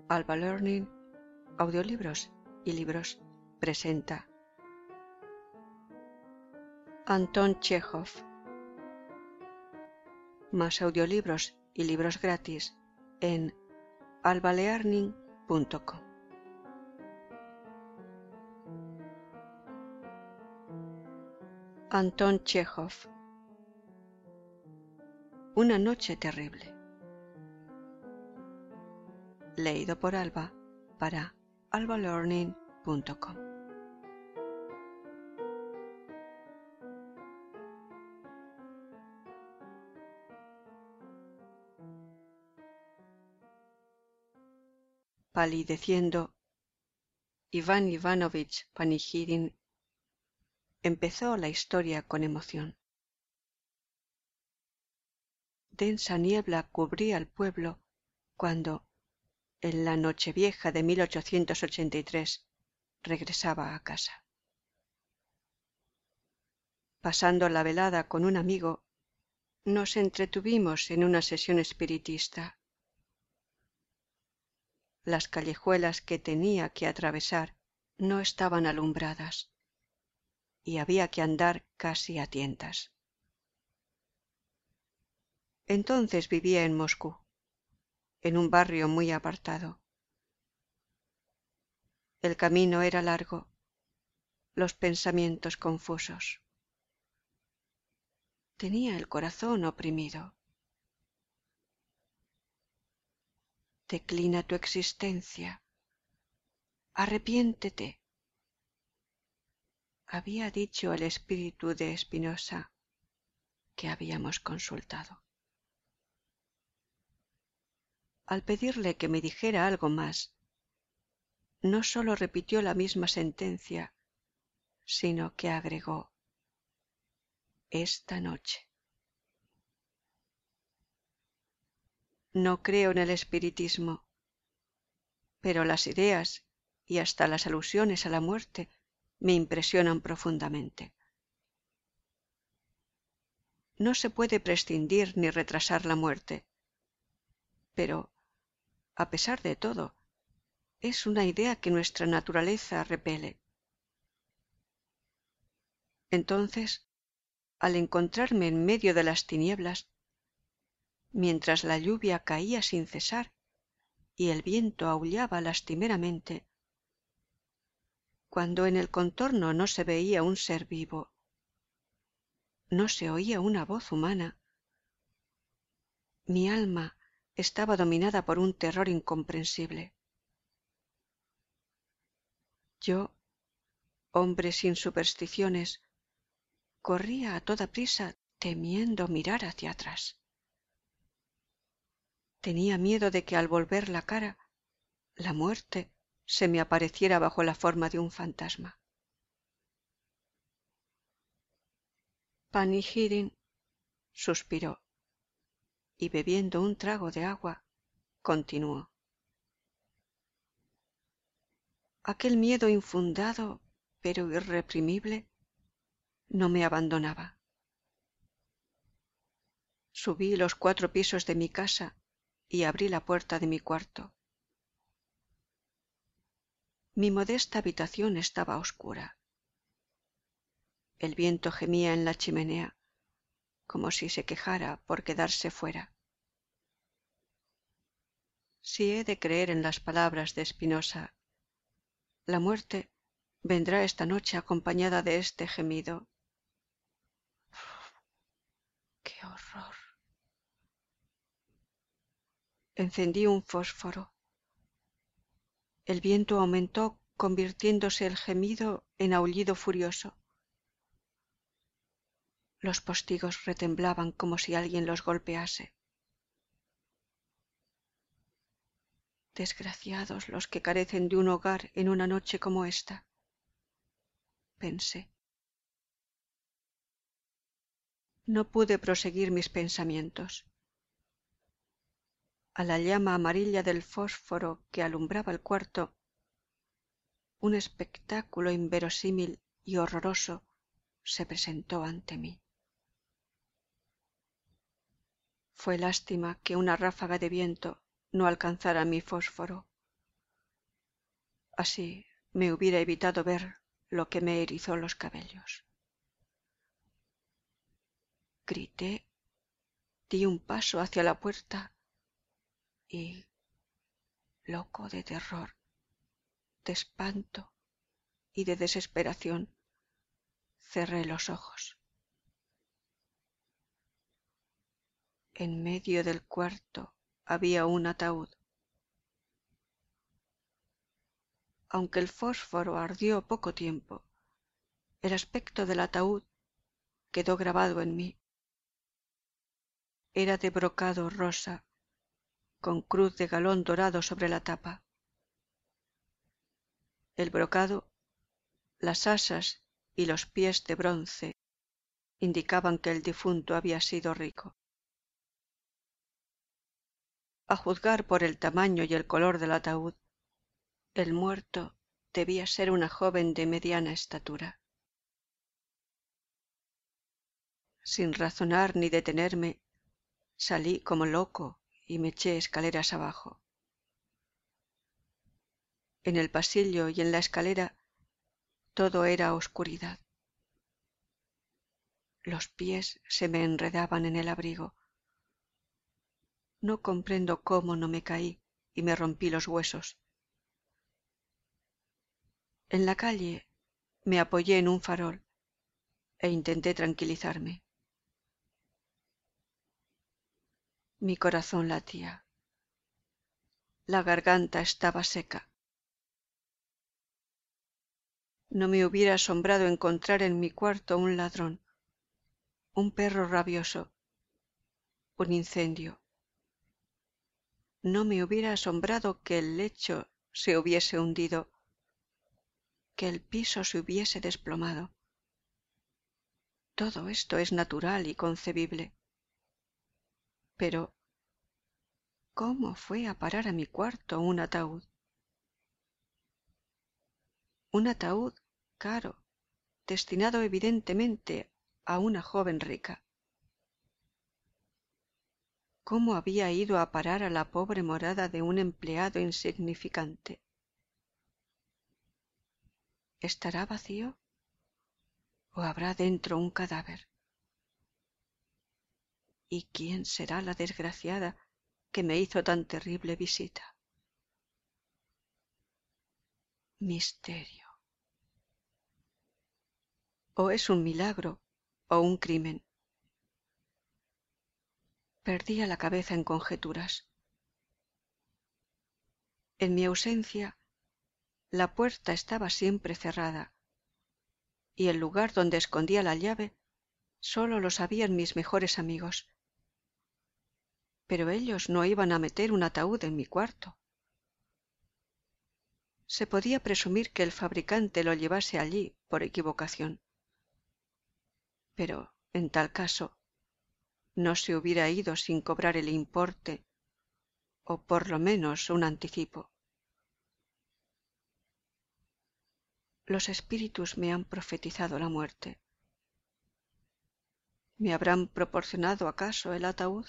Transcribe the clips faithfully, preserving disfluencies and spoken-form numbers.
Alba Learning, audiolibros y libros presenta Anton Chekhov. Más audiolibros y libros gratis en alba learning punto com. Anton Chekhov. Una noche terrible. Leído por Alba para alba learning punto com. Palideciendo, Iván Ivanovich Panihirin empezó la historia con emoción. Densa niebla cubría el pueblo cuando, en la Nochevieja de mil ochocientos ochenta y tres, regresaba a casa. Pasando la velada con un amigo, nos entretuvimos en una sesión espiritista. Las callejuelas que tenía que atravesar no estaban alumbradas y había que andar casi a tientas. Entonces vivía en Moscú, en un barrio muy apartado. El camino era largo, los pensamientos confusos. Tenía el corazón oprimido. Declina tu existencia. Arrepiéntete, había dicho el espíritu de Spinoza que habíamos consultado. Al pedirle que me dijera algo más, no sólo repitió la misma sentencia, sino que agregó: esta noche. No creo en el espiritismo, pero las ideas y hasta las alusiones a la muerte me impresionan profundamente. No se puede prescindir ni retrasar la muerte, pero, a pesar de todo, es una idea que nuestra naturaleza repele. Entonces, al encontrarme en medio de las tinieblas, mientras la lluvia caía sin cesar y el viento aullaba lastimeramente, cuando en el contorno no se veía un ser vivo, no se oía una voz humana, mi alma estaba dominada por un terror incomprensible. Yo, hombre sin supersticiones, corría a toda prisa temiendo mirar hacia atrás. Tenía miedo de que al volver la cara, la muerte se me apareciera bajo la forma de un fantasma. Panihirin suspiró y, bebiendo un trago de agua, continuó. Aquel miedo infundado, pero irreprimible, no me abandonaba. Subí los cuatro pisos de mi casa y abrí la puerta de mi cuarto. Mi modesta habitación estaba oscura. El viento gemía en la chimenea, como si se quejara por quedarse fuera. Si he de creer en las palabras de Spinoza, la muerte vendrá esta noche acompañada de este gemido. ¡Qué horror! Encendí un fósforo. El viento aumentó, convirtiéndose el gemido en aullido furioso. Los postigos retemblaban como si alguien los golpease. Desgraciados los que carecen de un hogar en una noche como esta, pensé. No pude proseguir mis pensamientos. A la llama amarilla del fósforo que alumbraba el cuarto, un espectáculo inverosímil y horroroso se presentó ante mí. Fue lástima que una ráfaga de viento no alcanzara mi fósforo. Así me hubiera evitado ver lo que me erizó los cabellos. Grité, di un paso hacia la puerta y, loco de terror, de espanto y de desesperación, cerré los ojos. En medio del cuarto había un ataúd. Aunque el fósforo ardió poco tiempo, el aspecto del ataúd quedó grabado en mí. Era de brocado rosa, con cruz de galón dorado sobre la tapa. El brocado, las asas y los pies de bronce indicaban que el difunto había sido rico. A juzgar por el tamaño y el color del ataúd, el muerto debía ser una joven de mediana estatura. Sin razonar ni detenerme, salí como loco y me eché escaleras abajo. En el pasillo y en la escalera todo era oscuridad. Los pies se me enredaban en el abrigo. No comprendo cómo no me caí y me rompí los huesos. En la calle me apoyé en un farol e intenté tranquilizarme. Mi corazón latía. La garganta estaba seca. No me hubiera asombrado encontrar en mi cuarto un ladrón, un perro rabioso, un incendio. No me hubiera asombrado que el lecho se hubiese hundido, que el piso se hubiese desplomado. Todo esto es natural y concebible. Pero, ¿cómo fue a parar a mi cuarto un ataúd? Un ataúd caro, destinado evidentemente a una joven rica. ¿Cómo había ido a parar a la pobre morada de un empleado insignificante? ¿Estará vacío? ¿O habrá dentro un cadáver? ¿Y quién será la desgraciada que me hizo tan terrible visita? Misterio. O es un milagro o un crimen. Perdía la cabeza en conjeturas. En mi ausencia, la puerta estaba siempre cerrada, y el lugar donde escondía la llave solo lo sabían mis mejores amigos. Pero ellos no iban a meter un ataúd en mi cuarto. Se podía presumir que el fabricante lo llevase allí por equivocación. Pero, en tal caso, no se hubiera ido sin cobrar el importe, o por lo menos un anticipo. Los espíritus me han profetizado la muerte. ¿Me habrán proporcionado acaso el ataúd?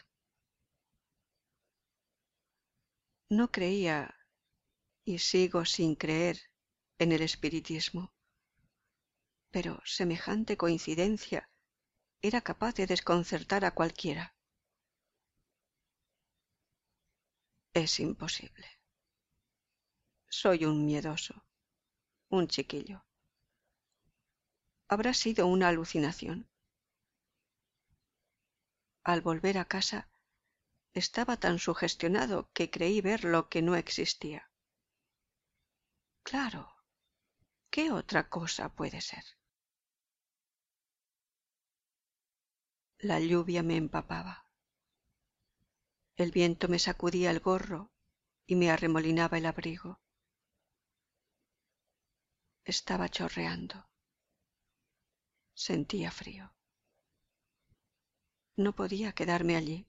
No creía, y sigo sin creer, en el espiritismo, pero semejante coincidencia era capaz de desconcertar a cualquiera. Es imposible. Soy un miedoso, un chiquillo. Habrá sido una alucinación. Al volver a casa, estaba tan sugestionado que creí ver lo que no existía. Claro, ¿qué otra cosa puede ser? La lluvia me empapaba. El viento me sacudía el gorro y me arremolinaba el abrigo. Estaba chorreando. Sentía frío. No podía quedarme allí.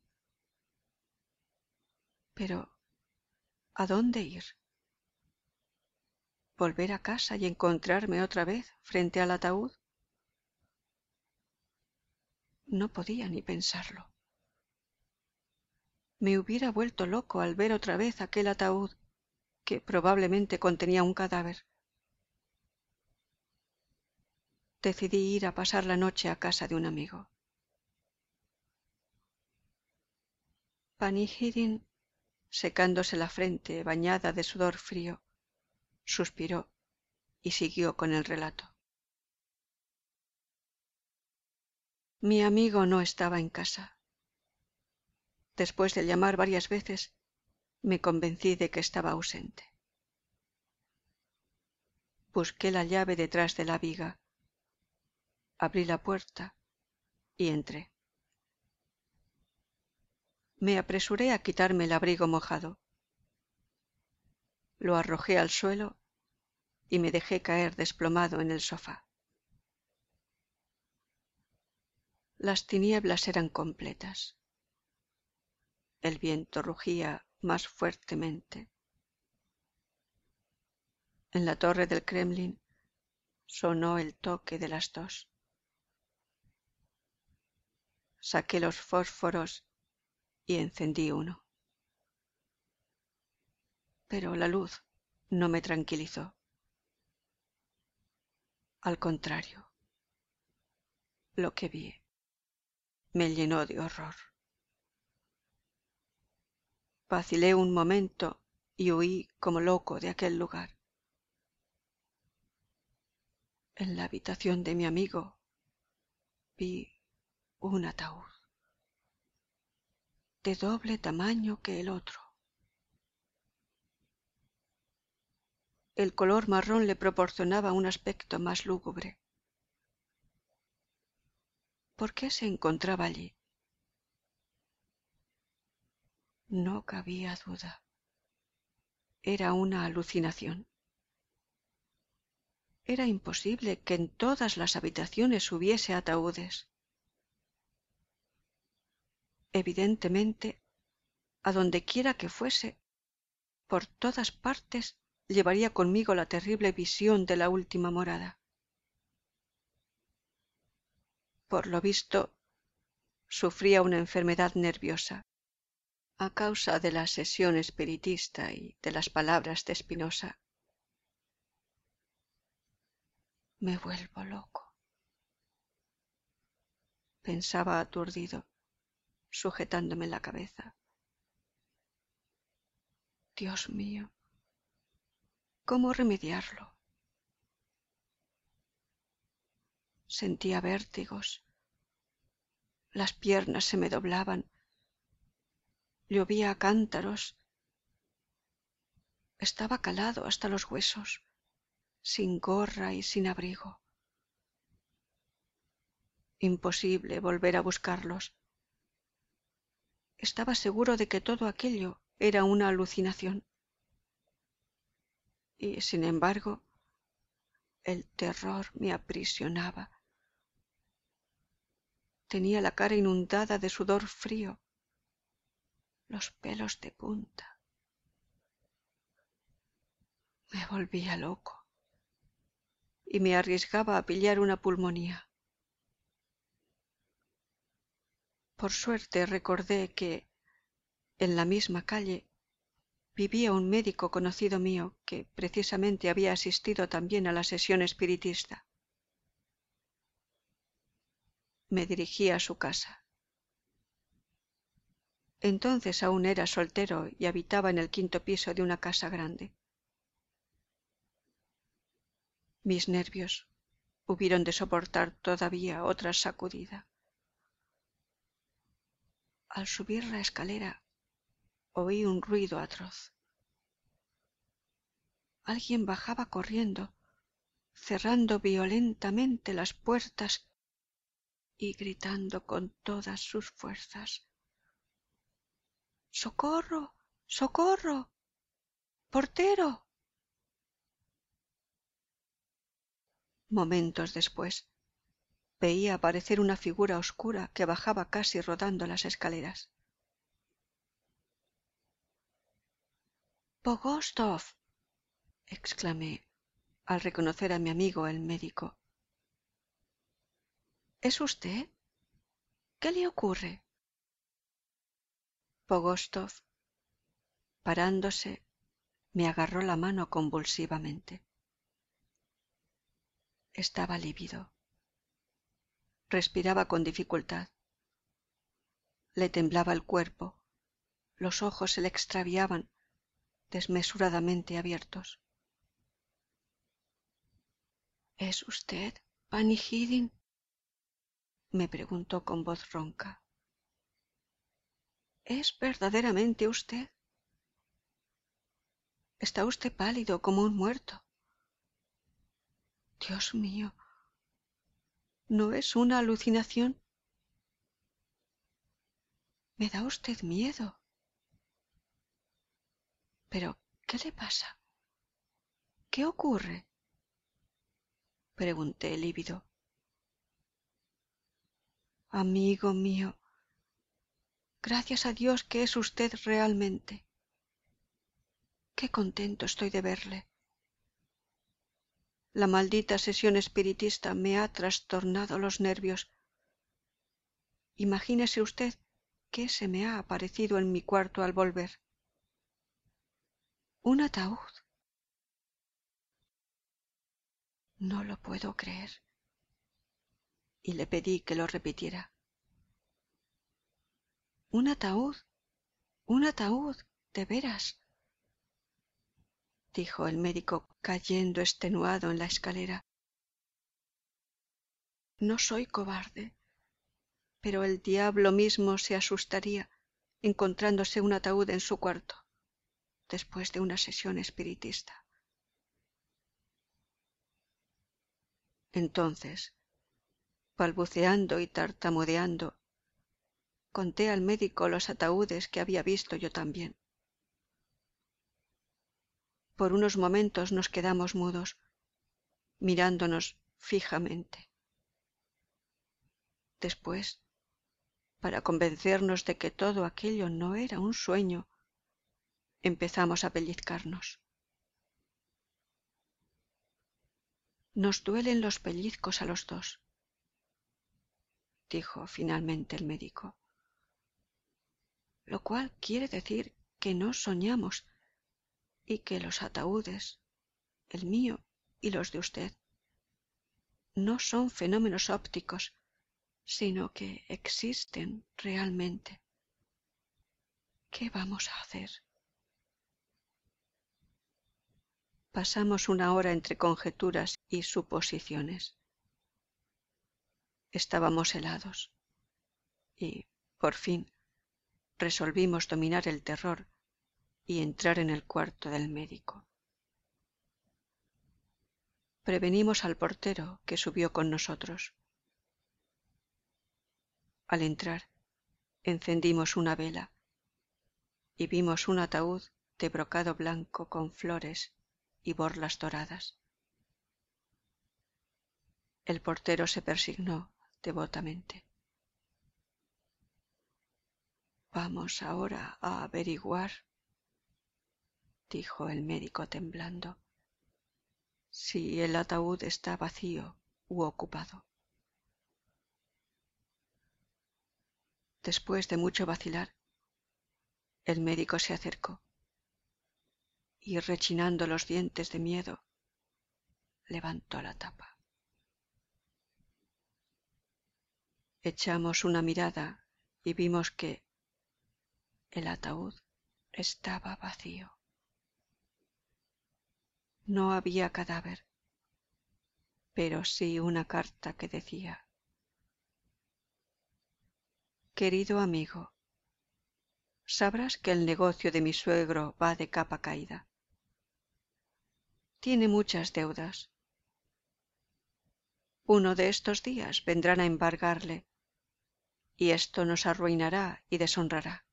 Pero, ¿a dónde ir? ¿Volver a casa y encontrarme otra vez frente al ataúd? No podía ni pensarlo. Me hubiera vuelto loco al ver otra vez aquel ataúd, que probablemente contenía un cadáver. Decidí ir a pasar la noche a casa de un amigo. Panihirin, secándose la frente bañada de sudor frío, suspiró y siguió con el relato. Mi amigo no estaba en casa. Después de llamar varias veces, me convencí de que estaba ausente. Busqué la llave detrás de la viga, abrí la puerta y entré. Me apresuré a quitarme el abrigo mojado. Lo arrojé al suelo y me dejé caer desplomado en el sofá. Las tinieblas eran completas. El viento rugía más fuertemente. En la torre del Kremlin sonó el toque de las dos. Saqué los fósforos y encendí uno. Pero la luz no me tranquilizó. Al contrario, lo que vi me llenó de horror. Vacilé un momento y huí como loco de aquel lugar. En la habitación de mi amigo vi un ataúd, de doble tamaño que el otro. El color marrón le proporcionaba un aspecto más lúgubre. ¿Por qué se encontraba allí? No cabía duda. Era una alucinación. Era imposible que en todas las habitaciones hubiese ataúdes. Evidentemente, a donde quiera que fuese, por todas partes llevaría conmigo la terrible visión de la última morada. Por lo visto, sufría una enfermedad nerviosa a causa de la sesión espiritista y de las palabras de Spinoza. Me vuelvo loco, pensaba aturdido, sujetándome la cabeza. Dios mío, ¿cómo remediarlo? Sentía vértigos, las piernas se me doblaban, llovía a cántaros, estaba calado hasta los huesos, sin gorra y sin abrigo. Imposible volver a buscarlos. Estaba seguro de que todo aquello era una alucinación. Y, sin embargo, el terror me aprisionaba. Tenía la cara inundada de sudor frío, los pelos de punta. Me volvía loco y me arriesgaba a pillar una pulmonía. Por suerte recordé que, en la misma calle, vivía un médico conocido mío que precisamente había asistido también a la sesión espiritista. Me dirigí a su casa. Entonces aún era soltero y habitaba en el quinto piso de una casa grande. Mis nervios hubieron de soportar todavía otra sacudida. Al subir la escalera oí un ruido atroz. Alguien bajaba corriendo, cerrando violentamente las puertas y gritando con todas sus fuerzas: ¡Socorro! ¡Socorro! ¡Portero! Momentos después veía aparecer una figura oscura que bajaba casi rodando las escaleras. —¡Pogostov! —exclamé al reconocer a mi amigo el médico. —¿Es usted? ¿Qué le ocurre? Pogostov, parándose, Me agarró la mano convulsivamente. Estaba lívido. Respiraba con dificultad. Le temblaba el cuerpo. Los ojos se le extraviaban, desmesuradamente abiertos. ¿Es usted Fanny Hiddink?, me preguntó con voz ronca. ¿Es verdaderamente usted? Está usted pálido como un muerto. Dios mío, ¿no es una alucinación? Me da usted miedo. ¿Pero qué le pasa? ¿Qué ocurre?, pregunté lívido. Amigo mío, gracias a Dios que es usted realmente. Qué contento estoy de verle. La maldita sesión espiritista me ha trastornado los nervios. Imagínese usted qué se me ha aparecido en mi cuarto al volver. Un ataúd. No lo puedo creer. Y le pedí que lo repitiera. Un ataúd, un ataúd, de veras, dijo el médico cayendo extenuado en la escalera. No soy cobarde, pero el diablo mismo se asustaría encontrándose un ataúd en su cuarto, después de una sesión espiritista. Entonces, balbuceando y tartamudeando, conté al médico los ataúdes que había visto yo también. Por unos momentos nos quedamos mudos, mirándonos fijamente. Después, para convencernos de que todo aquello no era un sueño, empezamos a pellizcarnos. Nos duelen los pellizcos a los dos, dijo finalmente el médico, lo cual quiere decir que no soñamos y que los ataúdes, el mío y los de usted, no son fenómenos ópticos, sino que existen realmente. ¿Qué vamos a hacer? Pasamos una hora entre conjeturas y suposiciones. Estábamos helados y, por fin, resolvimos dominar el terror y entrar en el cuarto del médico. Prevenimos al portero, que subió con nosotros. Al entrar, encendimos una vela y vimos un ataúd de brocado blanco con flores y borlas doradas. El portero se persignó devotamente. Vamos ahora a averiguar, dijo el médico temblando, si el ataúd está vacío u ocupado. Después de mucho vacilar, el médico se acercó y, rechinando los dientes de miedo, levantó la tapa. Echamos una mirada y vimos que el ataúd estaba vacío. No había cadáver, pero sí una carta que decía: Querido amigo, sabrás que el negocio de mi suegro va de capa caída. Tiene muchas deudas. Uno de estos días vendrán a embargarle, y esto nos arruinará y deshonrará.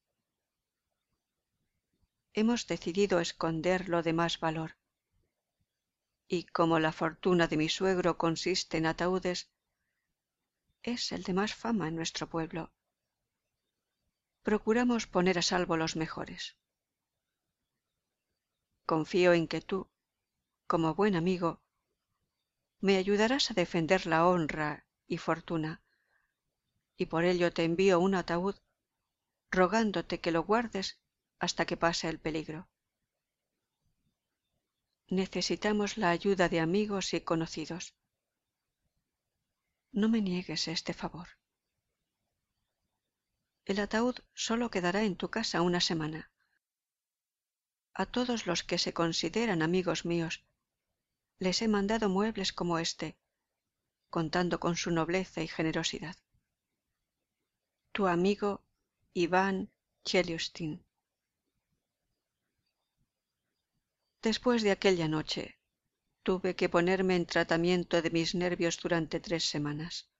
Hemos decidido esconder lo de más valor, y como la fortuna de mi suegro consiste en ataúdes, es el de más fama en nuestro pueblo. Procuramos poner a salvo los mejores. Confío en que tú, como buen amigo, me ayudarás a defender la honra y fortuna, y por ello te envío un ataúd, rogándote que lo guardes hasta que pase el peligro. necesitamos la ayuda de amigos y conocidos. No me niegues este favor. El ataúd solo quedará en tu casa una semana. A todos los que se consideran amigos míos les he mandado muebles como este, contando con su nobleza y generosidad. Tu amigo Iván Chelyustin. Después de aquella noche, tuve que ponerme en tratamiento de mis nervios durante tres semanas.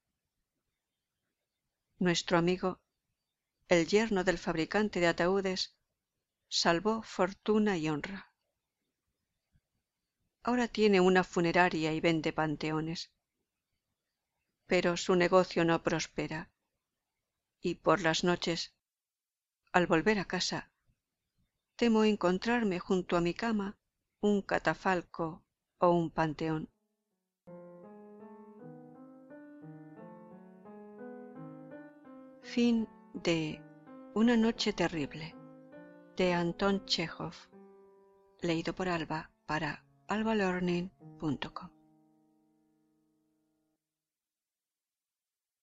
Nuestro amigo, el yerno del fabricante de ataúdes, salvó fortuna y honra. Ahora tiene una funeraria y vende panteones. Pero su negocio no prospera, y por las noches, al volver a casa, temo encontrarme junto a mi cama un catafalco o un panteón. Fin de Una noche terrible, de Anton Chejov, leído por Alba para alba learning punto com.